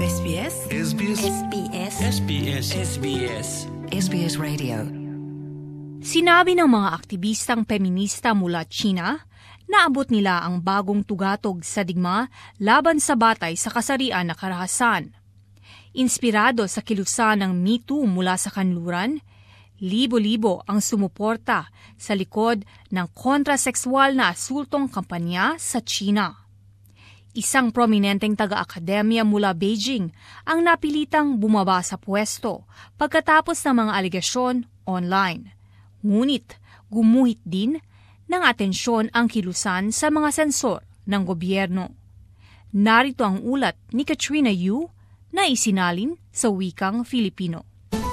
SBS SBS SBS SBS SBS SBS Radio. Sinabi ng mga aktivistang feminista mula China, naabot nila ang bagong tugatog sa digma laban sa batay sa kasarian na karahasan. Inspirado sa kilusan ng Me Too mula sa kanluran, libo-libo ang sumuporta sa likod ng kontrasekswal na asultong kampanya sa China. Isang prominenteng taga-akademya mula Beijing ang napilitang bumaba sa pwesto pagkatapos ng mga alegasyon online. Ngunit gumuhit din ng atensyon ang kilusan sa mga sensor ng gobyerno. Narito ang ulat ni Katrina Yu na isinalin sa wikang Filipino.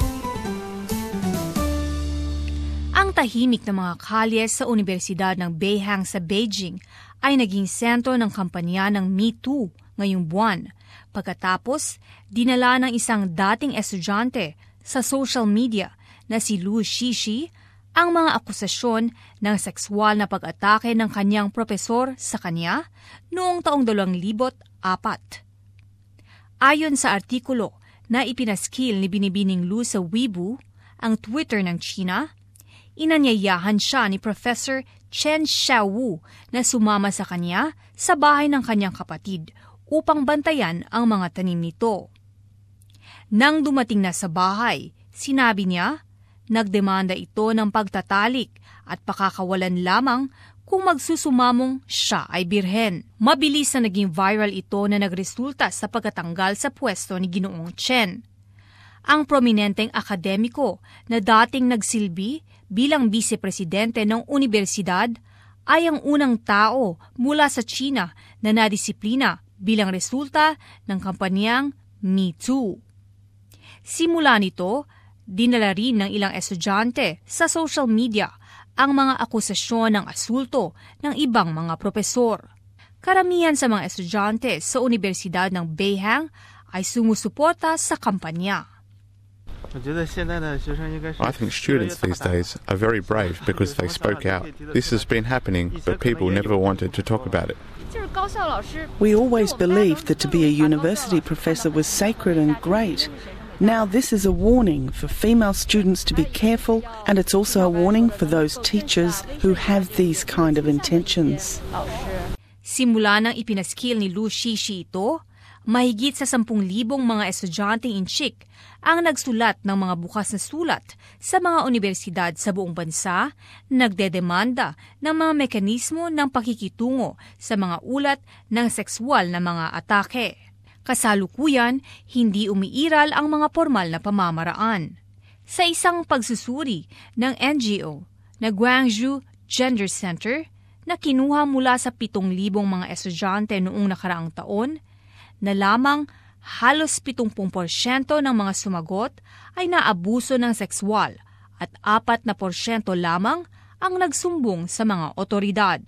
Ang tahimik na mga kalye sa Universidad ng Beihang sa Beijing ay naging sentro ng kampanya ng Me Too ngayong buwan pagkatapos dinala ng isang dating estudyante sa social media na si Liu Shishi ang mga akusasyon ng sekswal na pag-atake ng kanyang propesor sa kanya noong taong 2004. Ayon sa artikulo na ipinaskil ni Binibining Liu sa Weibo, ang Twitter ng China, inanyayahan siya ni Professor Chen Xiaowu na sumama sa kanya sa bahay ng kanyang kapatid upang bantayan ang mga tanim nito. Nang dumating na sa bahay, sinabi niya, nagdemanda ito ng pagtatalik at pakakawalan lamang kung magsusumamong siya ay birhen. Mabilis na naging viral ito na nagresulta sa pagkatanggal sa pwesto ni Ginoong Chen. Ang prominenteng akademiko na dating nagsilbi bilang vice-presidente ng universidad ay ang unang tao mula sa China na nadisiplina bilang resulta ng kampanyang Me Too. Simula nito, dinala rin ng ilang estudyante sa social media ang mga akusasyon ng asulto ng ibang mga propesor. Karamihan sa mga estudyante sa Universidad ng Beihang ay sumusuporta sa kampanya. I think students these days are very brave because they spoke out. This has been happening, but people never wanted to talk about it. We always believed that to be a university professor was sacred and great. Now this is a warning for female students to be careful, and it's also a warning for those teachers who have these kind of intentions. Simula nang ipinaskil ni Liu Shishi ito, mahigit sa 10,000 mga estudyanteng inchik ang nagsulat ng mga bukas na sulat sa mga universidad sa buong bansa, nagdedemanda ng mga mekanismo ng pakikitungo sa mga ulat ng sekswal na mga atake. Kasalukuyan, hindi umiiral ang mga formal na pamamaraan. Sa isang pagsusuri ng NGO na Guangzhou Gender Center na kinuha mula sa 7,000 mga estudyante noong nakaraang taon, na lamang halos 70% ng mga sumagot ay naabuso ng sekswal at 4% lamang ang nagsumbong sa mga otoridad.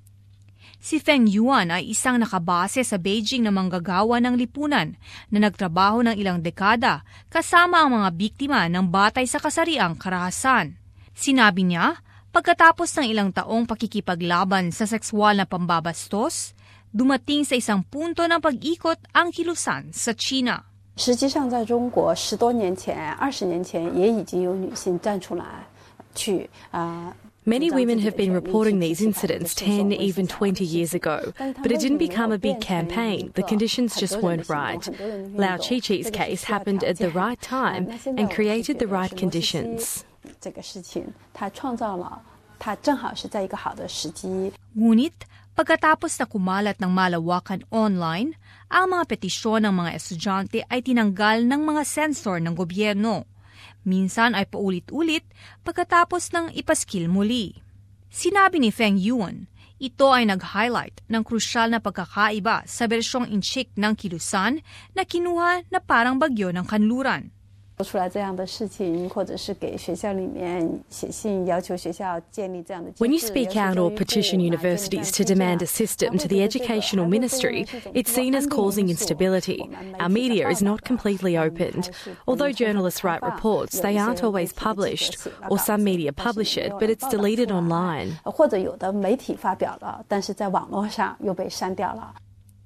Si Feng Yuan ay isang nakabase sa Beijing na manggagawa ng lipunan na nagtrabaho ng ilang dekada kasama ang mga biktima ng batay sa kasariang karahasan. Sinabi niya, pagkatapos ng ilang taong pakikipaglaban sa sekswal na pambabastos, dumating sa isang punto ng pag-ikot ang kilusan sa China. 实际上在中国10多年前20年前也已经有女性站出来去 Many women have been reporting these incidents 10, even 20 years ago, but it didn't become a big campaign. The conditions just weren't right. Lao Chi-Chi's case happened at the right time and created the right conditions. 这个事情它创造了它正好是在一个好的时机。 Ngunit, pagkatapos na kumalat ng malawakan online, ang mga petisyon ng mga estudyante ay tinanggal ng mga sensor ng gobyerno. Minsan ay paulit-ulit pagkatapos ng ipaskil muli. Sinabi ni Feng Yuan, ito ay nag-highlight ng krusyal na pagkakaiba sa bersyong inchik ng kilusan na kinuha na parang bagyo ng kanluran. 做出来这样的事情，或者是给学校里面写信要求学校建立这样的机制。 When you speak out or petition universities to demand a system to the educational ministry, it's seen as causing instability. Our media is not completely opened. Although journalists write reports, they aren't always published, or some media publish it, but it's deleted online. 或者有的媒体发表了，但是在网络上又被删掉了。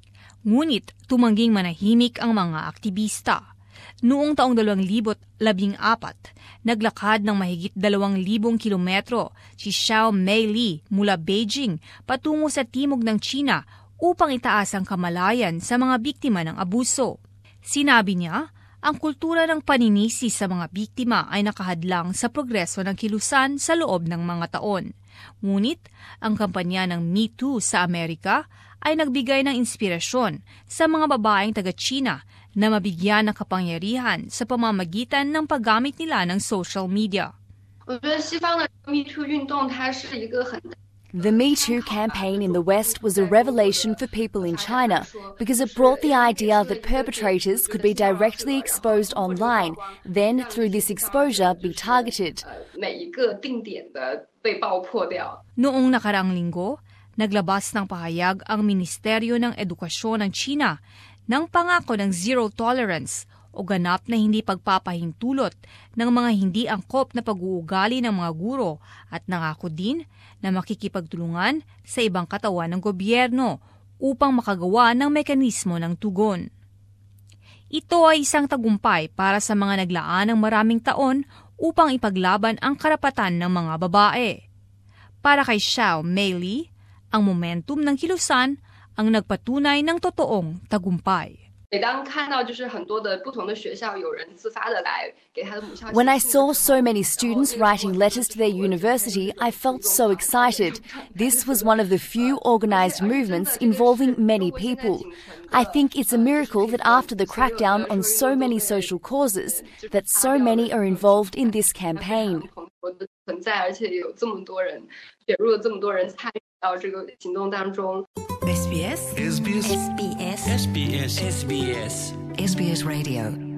Ngunit tumangging manahimik ang mga aktivista. Noong taong 2014, naglakad ng mahigit 2,000 kilometro si Xiao Meili mula Beijing patungo sa timog ng China upang itaas ang kamalayan sa mga biktima ng abuso. Sinabi niya, ang kultura ng paninisi sa mga biktima ay nakahadlang sa progreso ng kilusan sa loob ng mga taon. Ngunit, ang kampanya ng Me Too sa Amerika ay nagbigay ng inspirasyon sa mga babaeng taga-China na mabigyan ng kapangyarihan sa pamamagitan ng paggamit nila ng social media. The Me Too campaign in the West was a revelation for people in China because it brought the idea that perpetrators could be directly exposed online, then through this exposure be targeted. Noong nakaraang linggo, naglabas ng pahayag ang Ministeryo ng Edukasyon ng China ng pangako ng zero tolerance o ganap na hindi pagpapahintulot ng mga hindi angkop na pag-uugali ng mga guro at nangako din na makikipagtulungan sa ibang katawan ng gobyerno upang makagawa ng mekanismo ng tugon. Ito ay isang tagumpay para sa mga naglaan ng maraming taon upang ipaglaban ang karapatan ng mga babae. Para kay Xiao Meili, ang momentum ng kilusan ang nagpatunay ng totoong tagumpay. When I saw so many students writing letters to their university, I felt so excited. This was one of the few organised movements involving many people. I think it's a miracle that after the crackdown on so many social causes, that so many are involved in this campaign. SBS Radio